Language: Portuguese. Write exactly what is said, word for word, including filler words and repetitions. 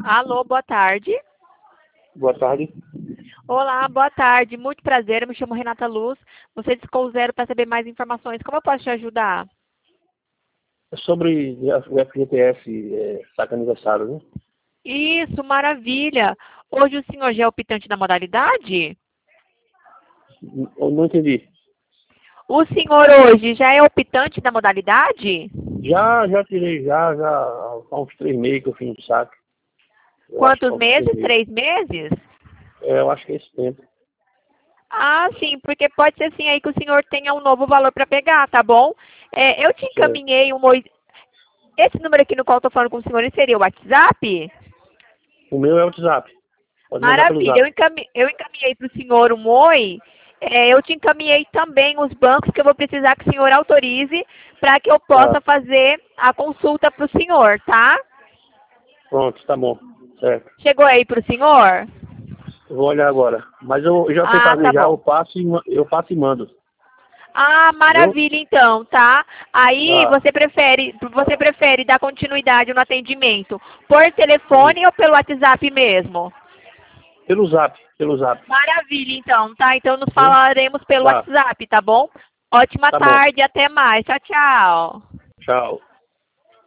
Alô, boa tarde. Boa tarde. Olá, boa tarde. Muito prazer, eu me chamo Renata Luz. Você discou o zero para saber mais informações. Como eu posso te ajudar? É sobre o F G T S, é, saca aniversário, né? Isso, maravilha. Hoje o senhor já é optante da modalidade? Eu não entendi. O senhor hoje já é optante da modalidade? Já, já tirei, já, já, há uns três meses que eu fiz um saque. Eu acho que há Quantos uns três meses? meses. Três meses? É, eu acho que é esse tempo. Ah, sim, porque pode ser sim aí que o senhor tenha um novo valor para pegar, tá bom? É, eu te Certo. encaminhei um... moi- Esse número aqui no qual eu estou falando com o senhor, ele seria o WhatsApp? O meu é o WhatsApp. Pode mandar pelo Maravilha, eu Zap. encaminhei, eu encaminhei para o senhor um oi. É, eu te encaminhei também os bancos que eu vou precisar que o senhor autorize para que eu Tá. possa fazer a consulta para o senhor, tá? Pronto, tá bom. Certo. Chegou aí para o senhor? Eu vou olhar agora. Mas eu já sei Ah, fazer tá já, eu bom. passo e, ma- eu passo e mando. Ah, Entendeu? maravilha então, tá? Aí Tá. você prefere, você prefere dar continuidade no atendimento por telefone ou pelo WhatsApp mesmo? Pelo Zap, pelo Zap. Maravilha então, tá? Então nos Viu? falaremos pelo Tá, WhatsApp, tá bom? Ótima tá bom. tarde, até mais. Tchau, tchau. Tchau.